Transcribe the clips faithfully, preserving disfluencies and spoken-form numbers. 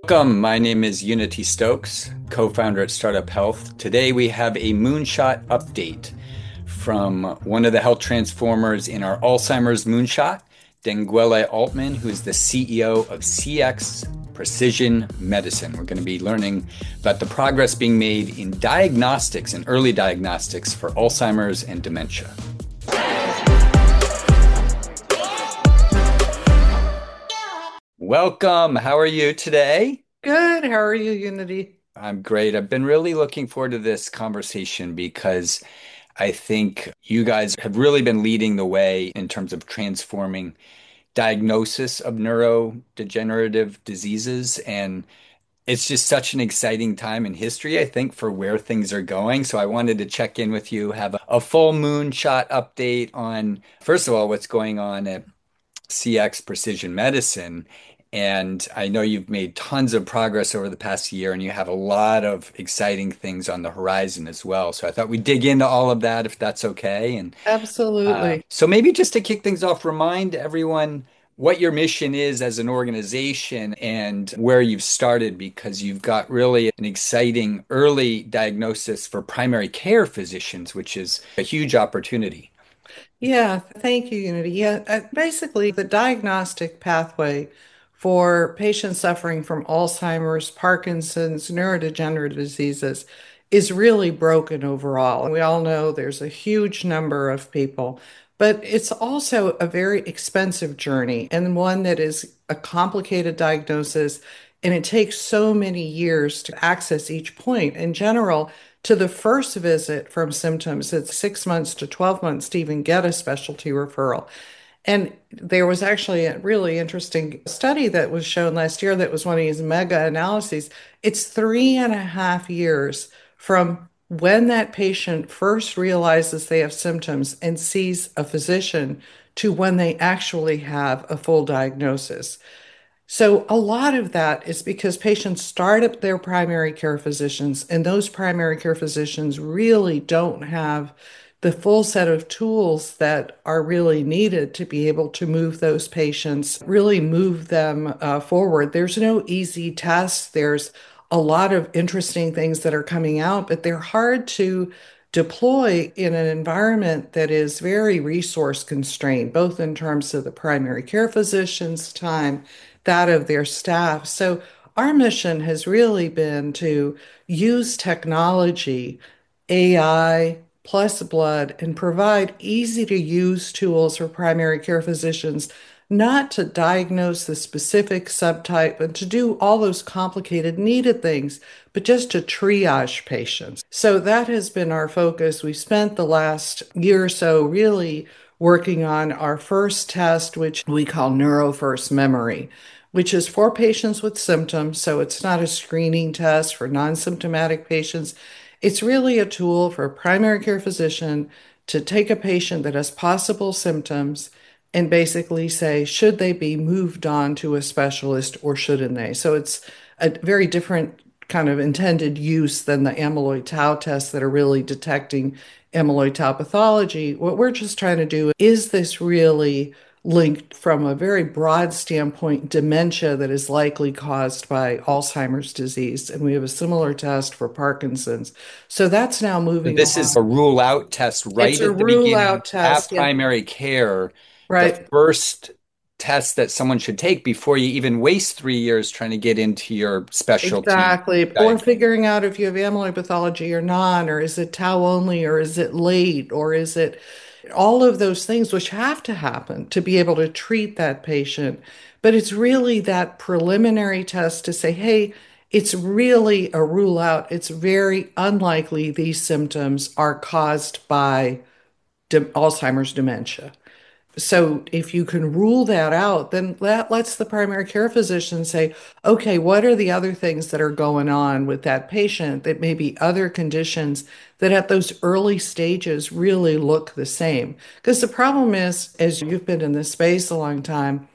Welcome. My name is Unity Stokes, co-founder at Startup Health. Today we have a moonshot update from one of the health transformers in our Alzheimer's moonshot, Daniele Altman, who is the C E O of C X Precision Medicine. We're going to be learning about the progress being made in diagnostics and early diagnostics for Alzheimer's and dementia. Welcome. How are you today? Good. How are you, Unity? I'm great. I've been really looking forward to this conversation because I think you guys have really been leading the way in terms of transforming diagnosis of neurodegenerative diseases. And it's just such an exciting time in history, I think, for where things are going. So I wanted to check in with you, have a, a full moonshot update on, first of all, what's going on at C X Precision Medicine. And I know you've made tons of progress over the past year and you have a lot of exciting things on the horizon as well. So I thought we'd dig into all of that if that's okay. And uh, Absolutely. so maybe just to kick things off, remind everyone what your mission is as an organization and where you've started, because you've got really an exciting early diagnosis for primary care physicians, which is a huge opportunity. Yeah, thank you, Unity. Yeah, uh, basically, the diagnostic pathway for patients suffering from Alzheimer's, Parkinson's, neurodegenerative diseases is really broken overall. And we all know there's a huge number of people, but it's also a very expensive journey and one that is a complicated diagnosis. And it takes so many years to access each point. In general, to the first visit from symptoms, it's six months to twelve months to even get a specialty referral. And there was actually a really interesting study that was shown last year that was one of these mega analyses. It's three and a half years from when that patient first realizes they have symptoms and sees a physician to when they actually have a full diagnosis. So, a lot of that is because patients start at their primary care physicians, and those primary care physicians really don't have the full set of tools that are really needed to be able to move those patients, really move them uh, forward. There's no easy test. There's a lot of interesting things that are coming out, but they're hard to deploy in an environment that is very resource constrained, both in terms of the primary care physician's time, that of their staff. So our mission has really been to use technology, A I, plus blood, and provide easy to use tools for primary care physicians, not to diagnose the specific subtype and to do all those complicated needed things, but just to triage patients. So that has been our focus. We spent the last year or so really working on our first test, which we call NeuroFirst Memory, which is for patients with symptoms. So it's not a screening test for non-symptomatic patients. It's really a tool for a primary care physician to take a patient that has possible symptoms and basically say, should they be moved on to a specialist or shouldn't they? So it's a very different kind of intended use than the amyloid tau tests that are really detecting amyloid tau pathology. What we're just trying to do is this really linked from a very broad standpoint dementia that is likely caused by Alzheimer's disease. And we have a similar test for Parkinson's. So that's now moving This is along. a rule out test It's right a at the rule beginning out at test. Yeah, primary care, the right. first test that someone should take before you even waste three years trying to get into your specialty Exactly. Or diagnosis. figuring out if you have amyloid pathology or not, or is it tau only, or is it late, or is it all of those things which have to happen to be able to treat that patient. But it's really that preliminary test to say, hey, it's really a rule out. It's very unlikely these symptoms are caused by de Alzheimer's dementia. So if you can rule that out, then that lets the primary care physician say, okay, what are the other things that are going on with that patient that may be other conditions that at those early stages really look the same? Because the problem is, as you've been in this space a long time,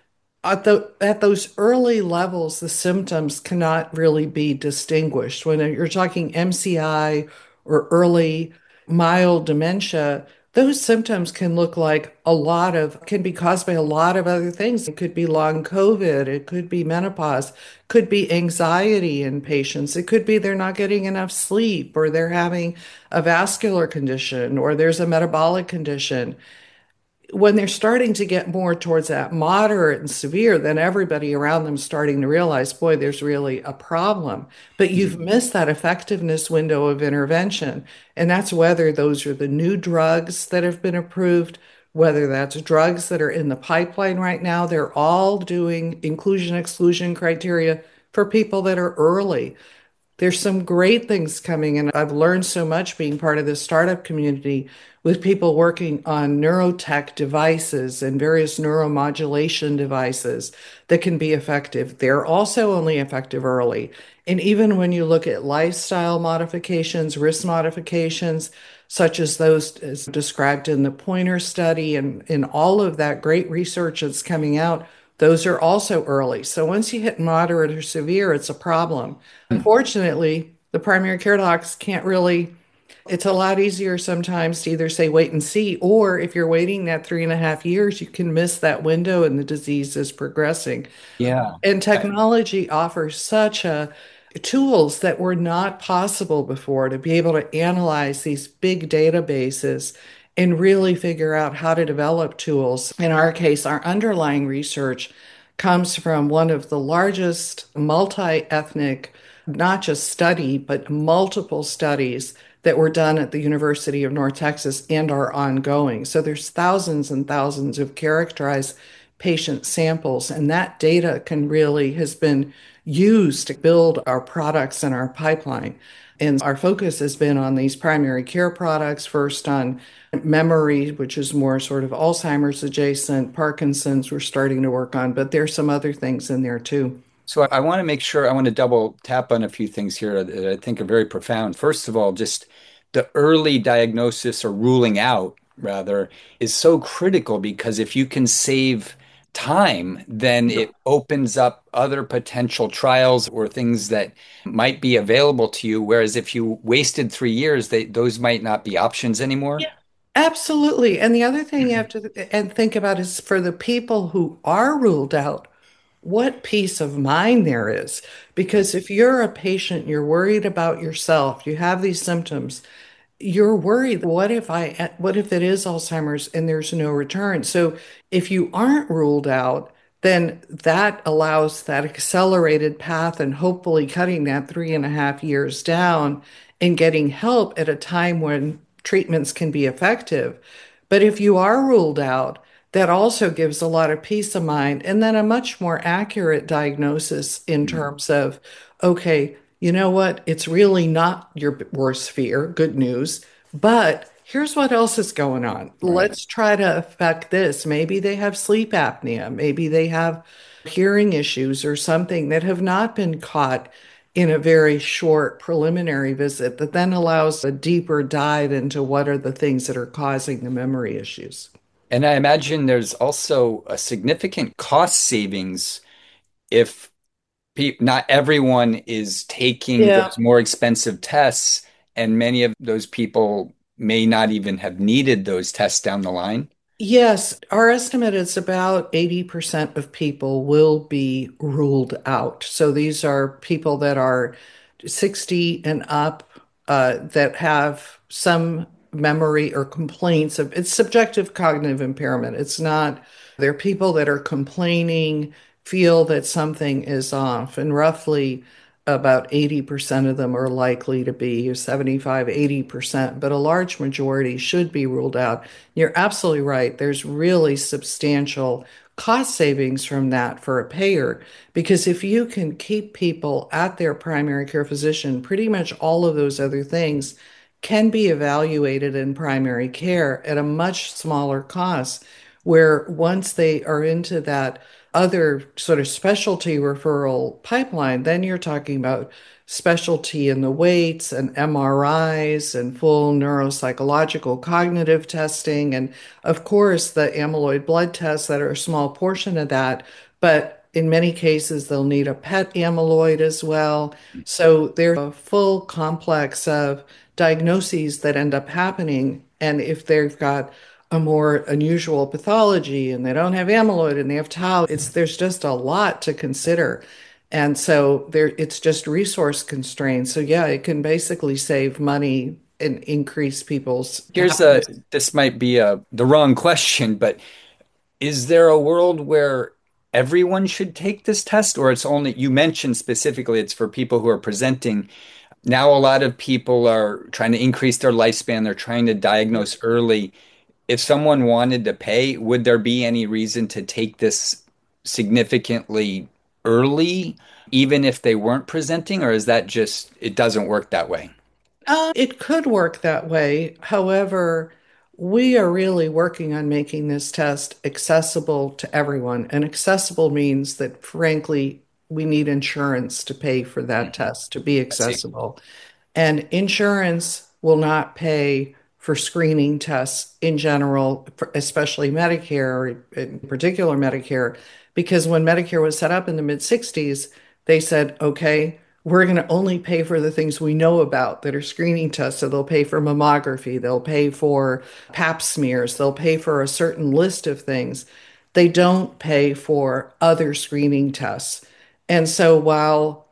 at the at those early levels, the symptoms cannot really be distinguished. When you're talking M C I or early mild dementia, those symptoms can look like a lot of, can be caused by a lot of other things. It could be long COVID, it could be menopause, could be anxiety in patients, it could be they're not getting enough sleep, or they're having a vascular condition, or there's a metabolic condition. When they're starting to get more towards that moderate and severe, then everybody around them is starting to realize, boy, there's really a problem. But you've Mhm. missed that effectiveness window of intervention. And that's whether those are the new drugs that have been approved, whether that's drugs that are in the pipeline right now. They're all doing inclusion exclusion criteria for people that are early. There's some great things coming, and I've learned so much being part of this startup community with people working on neurotech devices and various neuromodulation devices that can be effective. They're also only effective early. And even when you look at lifestyle modifications, risk modifications, such as those as described in the Pointer study and in all of that great research that's coming out, those are also early. So once you hit moderate or severe, it's a problem. Unfortunately, the primary care docs can't really, it's a lot easier sometimes to either say wait and see, or if you're waiting that three and a half years, you can miss that window and the disease is progressing. Yeah. And I- technology offers such a tools that were not possible before to be able to analyze these big databases and really figure out how to develop tools. In our case, our underlying research comes from one of the largest multi-ethnic, not just study, but multiple studies that were done at the University of North Texas and are ongoing. So there's thousands and thousands of characterized patient samples, and that data can really has been used to build our products and our pipeline. And our focus has been on these primary care products, first on memory, which is more sort of Alzheimer's adjacent, Parkinson's we're starting to work on, but there's some other things in there too. So I want to make sure I want to double tap on a few things here that I think are very profound. First of all, just the early diagnosis or ruling out, rather, is so critical because if you can save time, then it opens up other potential trials or things that might be available to you. Whereas if you wasted three years, they, those might not be options anymore. Yeah. Absolutely. And the other thing you have to th- and think about is for the people who are ruled out, what peace of mind there is. Because if you're a patient, you're worried about yourself, you have these symptoms, you're worried, what if I, what if it is Alzheimer's and there's no return? So if you aren't ruled out, then that allows that accelerated path and hopefully cutting that three and a half years down and getting help at a time when treatments can be effective. But if you are ruled out, that also gives a lot of peace of mind and then a much more accurate diagnosis in Mhm. terms of, okay, you know what? It's really not your worst fear. Good news. But here's what else is going on. Right. Let's try to affect this. Maybe they have sleep apnea. Maybe they have hearing issues or something that have not been caught in a very short preliminary visit that then allows a deeper dive into what are the things that are causing the memory issues. And I imagine there's also a significant cost savings if pe not everyone is taking Yeah. those more expensive tests, and many of those people may not even have needed those tests down the line. Yes, our estimate is about eighty percent of people will be ruled out. So these are people that are sixty and up uh, that have some memory or complaints of it's subjective cognitive impairment. It's not, they're people that are complaining, feel that something is off, and roughly about eighty percent of them are likely to be, or seventy-five, eighty percent, but a large majority should be ruled out. You're absolutely right. There's really substantial cost savings from that for a payer because if you can keep people at their primary care physician, pretty much all of those other things can be evaluated in primary care at a much smaller cost. Where once they are into that other sort of specialty referral pipeline, then you're talking about specialty in the weights and M R Is and full neuropsychological cognitive testing. And of course, the amyloid blood tests that are a small portion of that. But in many cases, they'll need a PET amyloid as well. So there's a full complex of diagnoses that end up happening. And if they've got a more unusual pathology and they don't have amyloid and they have tau, it's there's just a lot to consider. And so there it's just resource constraints. So yeah, it can basically save money and increase people's Here's a, happiness. this might be a the wrong question, but is there a world where everyone should take this test, or it's only, you mentioned specifically it's for people who are presenting. Now, a lot of people are trying to increase their lifespan. They're trying to diagnose early. If someone wanted to pay, would there be any reason to take this significantly early, even if they weren't presenting, or is that just, it doesn't work that way? Uh, it could work that way. However, we are really working on making this test accessible to everyone. And accessible means that, frankly, we need insurance to pay for that Mhm. test to be I see. accessible. And insurance will not pay for screening tests in general, for- especially Medicare, in particular Medicare, because when Medicare was set up in the mid sixties, they said, okay, we're going to only pay for the things we know about that are screening tests. So they'll pay for mammography, they'll pay for pap smears, they'll pay for a certain list of things. They don't pay for other screening tests. And so while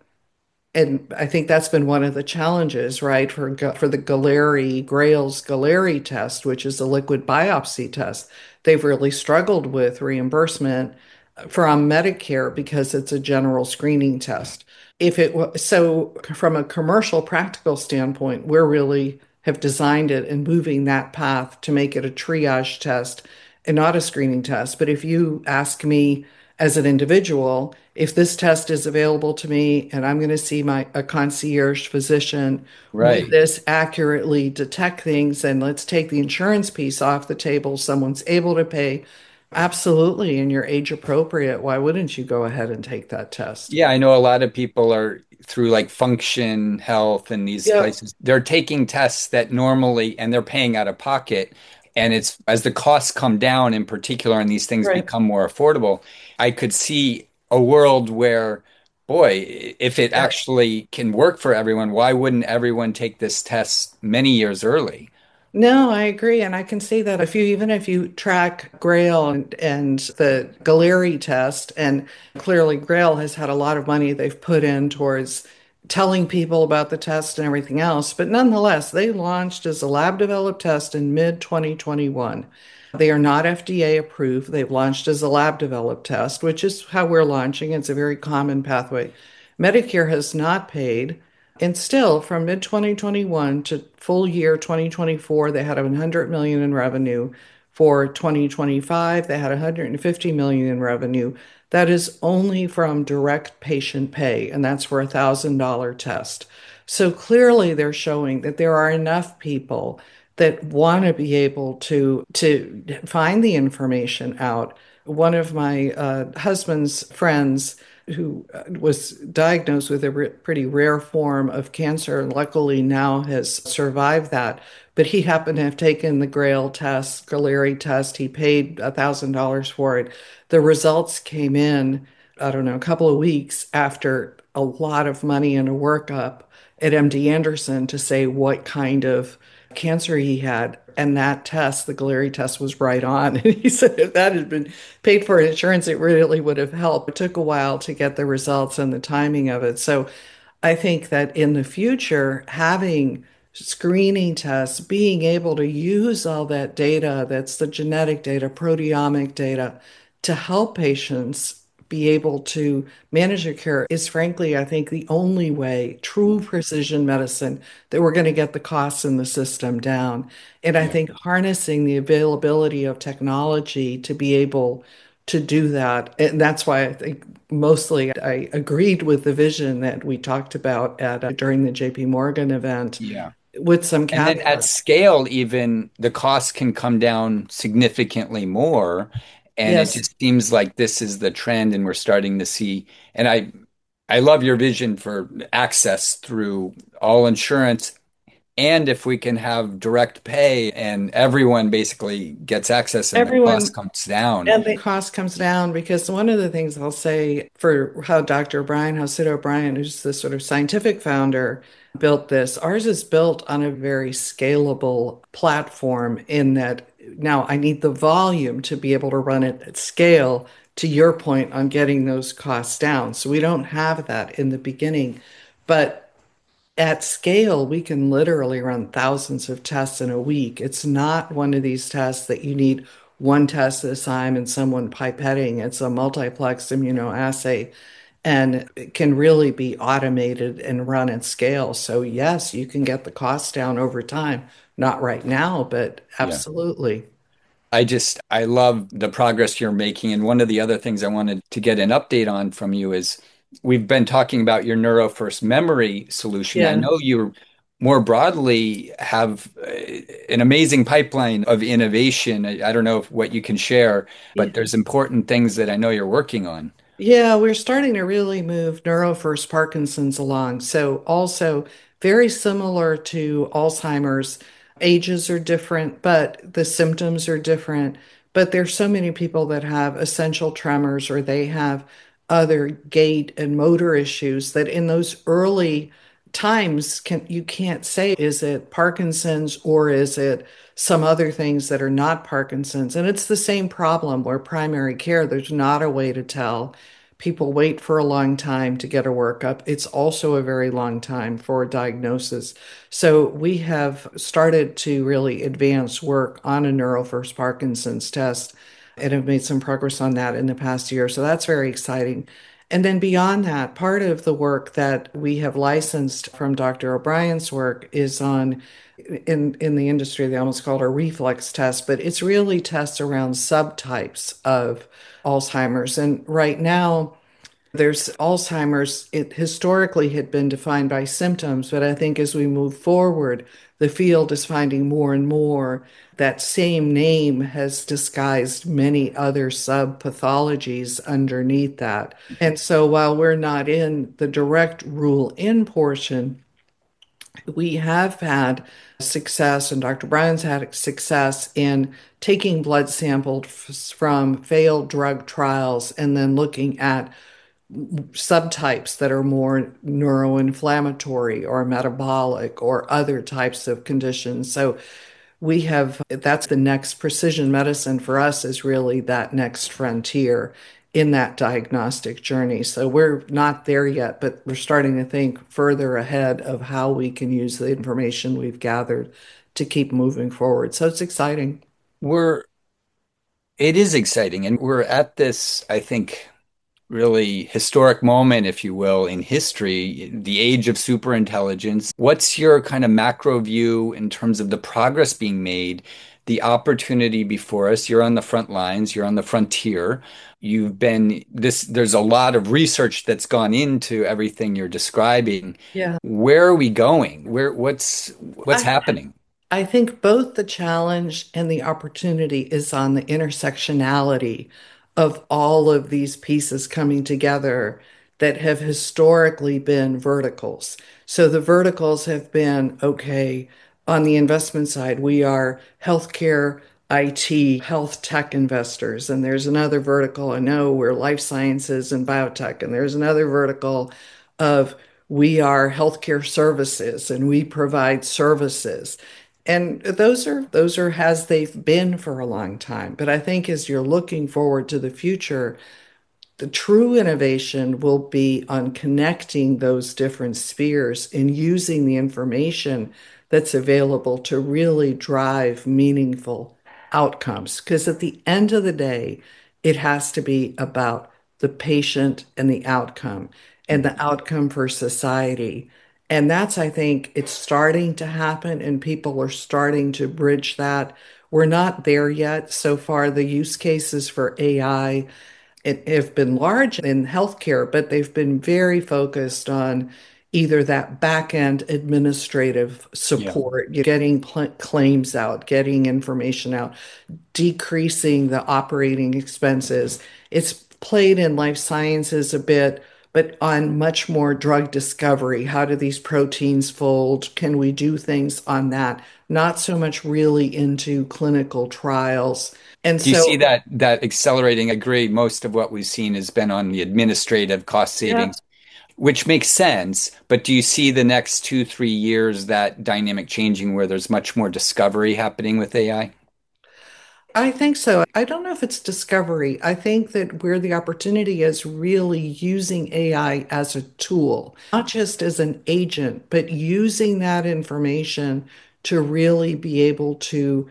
and I think that's been one of the challenges, right, for for the Galleri, Grail's Galleri test, which is a liquid biopsy test. They've really struggled with reimbursement from Medicare because it's a general screening test. If it was so, from a commercial practical standpoint, we're really have designed it and moving that path to make it a triage test and not a screening test. But if you ask me as an individual, if this test is available to me and I'm going to see my a concierge physician, would Right. this accurately detect things? And let's take the insurance piece off the table. Someone's able to pay. Absolutely. And you're age appropriate. Why wouldn't you go ahead and take that test? Yeah, I know a lot of people are through like Function Health and these Yep. places. They're taking tests that normally, and they're paying out of pocket. And it's as the costs come down, in particular, and these things Right. become more affordable, I could see a world where, boy, if it Yeah. actually can work for everyone, why wouldn't everyone take this test many years early? No, I agree. And I can see that if you, even if you track Grail and, and the Galeri test, and clearly Grail has had a lot of money they've put in towards telling people about the test and everything else. But nonetheless, they launched as a lab developed test in mid twenty twenty-one. They are not F D A approved. They've launched as a lab developed test, which is how we're launching. It's a very common pathway. Medicare has not paid. And still, from mid twenty twenty-one to full year twenty twenty-four, they had one hundred million in revenue. For twenty twenty-five, they had one hundred fifty million in revenue. That is only from direct patient pay, and that's for a one thousand dollar test. So clearly, they're showing that there are enough people that want to be able to to find the information out. One of my uh, husband's friends who uh, was diagnosed with a pretty rare form of cancer and luckily now has survived that. But he happened to have taken the Grail test, Galeri test. He paid one thousand dollars for it. The results came in, I don't know, a couple of weeks after a lot of money and a workup at M D Anderson to say what kind of cancer he had. And that test, the Galeri test, was right on. And he said if that had been paid for in insurance, it really would have helped. It took a while to get the results and the timing of it. So I think that in the future, having screening tests, being able to use all that data, that's the genetic data, proteomic data, to help patients be able to manage their care is frankly, I think, the only way, true precision medicine, that we're going to get the costs in the system down. And I Yeah. think harnessing the availability of technology to be able to do that. And that's why I think mostly I agreed with the vision that we talked about at uh, during the J P Morgan event Yeah. with some And then at caveats. scale, even the cost can come down significantly more. And it Yes. just seems like this is the trend, and we're starting to see. And I, I love your vision for access through all insurance. And if we can have direct pay and everyone basically gets access and the cost Everyone comes down. and the cost comes down because one of the things I'll say for how Doctor O'Brien, how Sid O'Brien, who's the sort of scientific founder, built this, ours is built on a very scalable platform in that now I need the volume to be able to run it at scale, to your point on getting those costs down. So we don't have that in the beginning. But at scale, we can literally run thousands of tests in a week. It's not one of these tests that you need one test at a time and someone pipetting. It's a multiplex immunoassay and it can really be automated and run at scale. So, yes, you can get the costs down over time. Not right now, but Yeah. absolutely. I just, I love the progress you're making. And one of the other things I wanted to get an update on from you is we've been talking about your Neuro First Memory solution. I Yeah. know you more broadly have uh, an amazing pipeline of innovation. I, I don't know if what you can share, but there's important things that I know you're working on. Yeah, we're starting to really move neuro first Parkinson's along. So, also very similar to Alzheimer's, ages are different, but the symptoms are different. But there's so many people that have essential tremors or they have other gait and motor issues that in those early times can you can't say is it Parkinson's or is it some other things that are not Parkinson's. And it's the same problem where primary care, there's not a way to tell. People wait for a long time to get a workup. It's also a very long time for a diagnosis. So we have started to really advance work on a NeuroFirst Parkinson's test and have made some progress on that in the past year. So that's very exciting. And then beyond that, part of the work that we have licensed from Doctor O'Brien's work is on in in the industry, they almost call it a reflex test, but it's really tests around subtypes of Alzheimer's. And right now, there's Alzheimer's, it historically had been defined by symptoms, but I think as we move forward, the field is finding more and more that same name has disguised many other sub-pathologies underneath that. And so while we're not in the direct rule in portion, we have had success, and Doctor Bryan's had success in taking blood samples from failed drug trials and then looking at subtypes that are more neuroinflammatory or metabolic or other types of conditions. So we have, that's the next precision medicine for us is really that next frontier in that diagnostic journey. So we're not there yet, but we're starting to think further ahead of how we can use the information we've gathered to keep moving forward. So it's exciting. We're, it is exciting. And we're at this, I think, really historic moment, if you will, in history, the age of superintelligence. What's your kind of macro view in terms of the progress being made, the opportunity before us? You're on the front lines, you're on the frontier. You've been this, there's a lot of research that's gone into everything you're describing. Yeah. Where are we going? Where, what's what's I, happening? I think both the challenge and the opportunity is on the intersectionality of all of these pieces coming together that have historically been verticals. So the verticals have been okay, on the investment side, we are healthcare, I T, health tech investors. And there's another vertical, I know we're life sciences and biotech. And there's another vertical of we are healthcare services and we provide services. And those are those are as they've been for a long time. But I think as you're looking forward to the future, the true innovation will be on connecting those different spheres and using the information that's available to really drive meaningful outcomes. Because at the end of the day, it has to be about the patient and the outcome and the outcome for society. And that's, I think, it's starting to happen and people are starting to bridge that. We're not there yet. So far, the use cases for A I it, have been large in healthcare, but they've been very focused on either that back end administrative Yeah. support, getting cl claims out, getting information out, decreasing the operating expenses. It's played in life sciences a bit, but on much more drug discovery. How do these proteins fold? Can we do things on that? Not so much really into clinical trials. And Do you see so, that that accelerating? I agree. Most of what we've seen has been on the administrative cost yeah. savings, which makes sense. But do you see the next two, three years that dynamic changing where there's much more discovery happening with A I? I think so. I don't know if it's discovery. I think that where the opportunity is really using A I as a tool, not just as an agent, but using that information to really be able to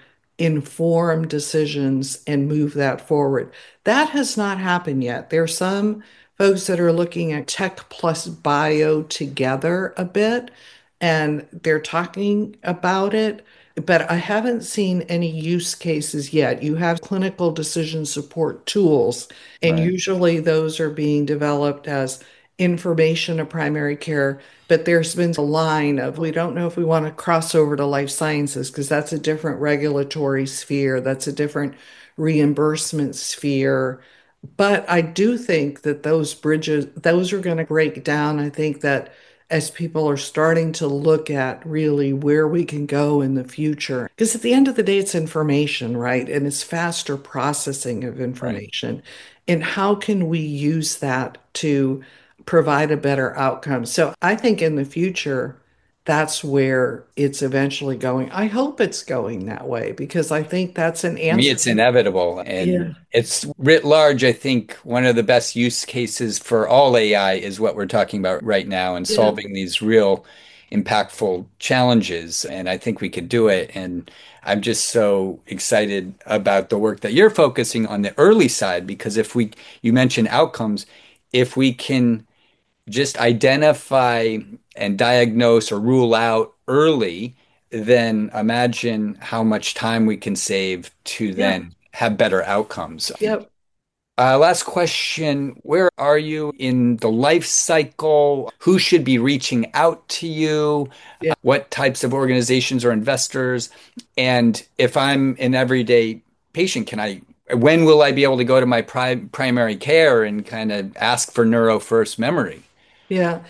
inform decisions and move that forward. That has not happened yet. There are some folks that are looking at tech plus bio together a bit, and they're talking about it, but I haven't seen any use cases yet. You have clinical decision support tools, and Right, usually those are being developed as information of primary care. But there's been a line of we don't know if we want to cross over to life sciences because that's a different regulatory sphere, that's a different reimbursement sphere. But I do think that those bridges, those are going to break down. I think that as people are starting to look at really where we can go in the future. Because at the end of the day, it's information, right? And it's faster processing of right. information. And how can we use that to provide a better outcome? So I think in the future, that's where it's eventually going. I hope it's going that way because I think that's an To me, answer. it's inevitable. And Yeah. it's writ large. I think one of the best use cases for all A I is what we're talking about right now and Yeah. solving these real impactful challenges. And I think we could do it. And I'm just so excited about the work that you're focusing on the early side, because if we, you mentioned outcomes, if we can just identify and diagnose or rule out early, then imagine how much time we can save to Yeah. then have better outcomes. Yep. Uh, last question. Where are you in the life cycle? Who should be reaching out to you? Yeah. What types of organizations or investors? And if I'm an everyday patient, can I, when will I be able to go to my pri primary care and kind of ask for neuro first memory? Yeah.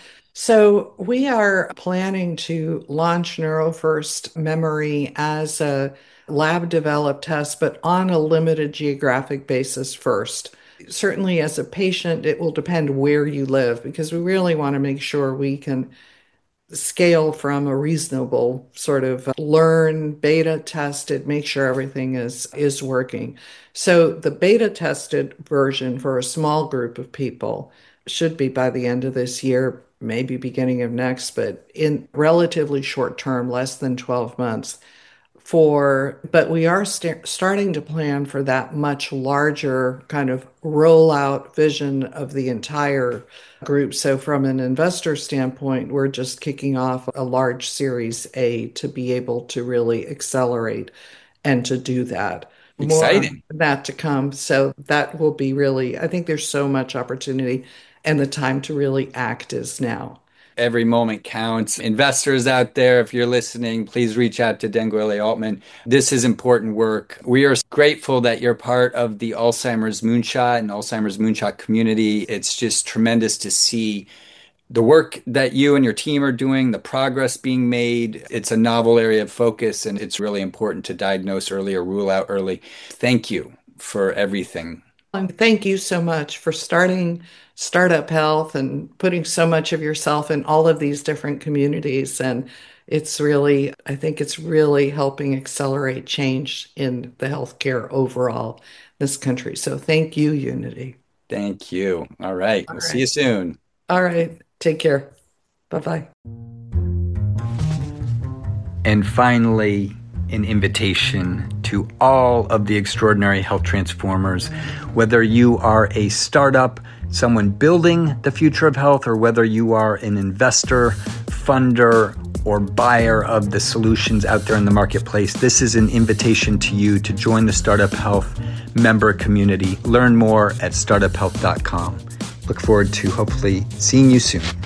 So we are planning to launch NeuroFirst Memory as a lab developed test, but on a limited geographic basis first. Certainly, as a patient, it will depend where you live because we really want to make sure we can scale from a reasonable sort of learn, beta tested, make sure everything is is working. So the beta tested version for a small group of people should be by the end of this year, maybe beginning of next, but in relatively short term, less than twelve months for, but we are st starting to plan for that much larger kind of rollout vision of the entire group. So, from an investor standpoint, we're just kicking off a large Series A to be able to really accelerate and to do that. More on Exciting. that to come. So, that will be really, I think there's so much opportunity, and the time to really act is now. Every moment counts. Investors out there, if you're listening, please reach out to Dangwele Altman. This is important work. We are grateful that you're part of the Alzheimer's Moonshot and Alzheimer's Moonshot community. It's just tremendous to see the work that you and your team are doing, the progress being made. It's a novel area of focus, and it's really important to diagnose early or rule out early. Thank you for everything. And thank you so much for starting Startup Health and putting so much of yourself in all of these different communities. And it's really, I think it's really helping accelerate change in the healthcare overall in this country. So thank you, Unity. Thank you. All right. All We'll see right. you soon. All right. Take care. Bye-bye. And finally, an invitation to all of the extraordinary health transformers, whether you are a startup, someone building the future of health, or whether you are an investor, funder, or buyer of the solutions out there in the marketplace. This is an invitation to you to join the Startup Health member community. Learn more at startup health dot com. Look forward to hopefully seeing you soon.